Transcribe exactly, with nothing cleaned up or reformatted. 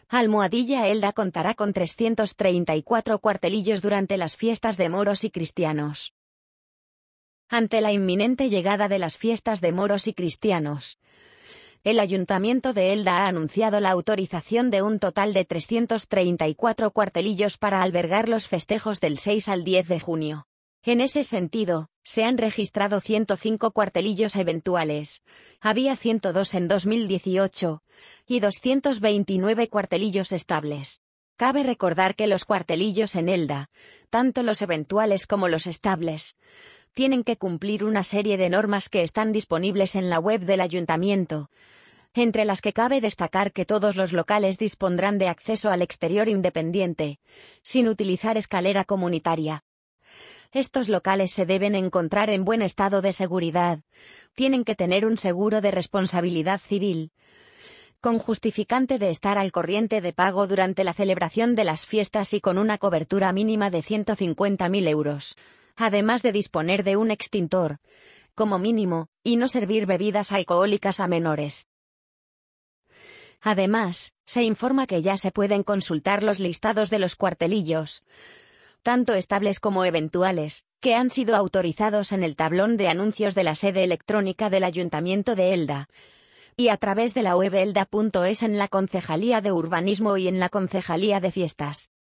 Almohadilla Elda contará con trescientos treinta y cuatro cuartelillos durante las fiestas de moros y cristianos. Ante la inminente llegada de las fiestas de moros y cristianos, el Ayuntamiento de Elda ha anunciado la autorización de un total de trescientos treinta y cuatro cuartelillos para albergar los festejos del seis al diez de junio. En ese sentido, se han registrado ciento cinco cuartelillos eventuales, había ciento dos en dos mil dieciocho, y doscientos veintinueve cuartelillos estables. Cabe recordar que los cuartelillos en Elda, tanto los eventuales como los estables, tienen que cumplir una serie de normas que están disponibles en la web del Ayuntamiento, entre las que cabe destacar que todos los locales dispondrán de acceso al exterior independiente, sin utilizar escalera comunitaria. Estos locales se deben encontrar en buen estado de seguridad, tienen que tener un seguro de responsabilidad civil, con justificante de estar al corriente de pago durante la celebración de las fiestas y con una cobertura mínima de ciento cincuenta mil euros, además de disponer de un extintor, como mínimo, y no servir bebidas alcohólicas a menores. Además, se informa que ya se pueden consultar los listados de los cuartelillos, tanto estables como eventuales, que han sido autorizados en el tablón de anuncios de la sede electrónica del Ayuntamiento de Elda, y a través de la web elda punto es en la Concejalía de Urbanismo y en la Concejalía de Fiestas.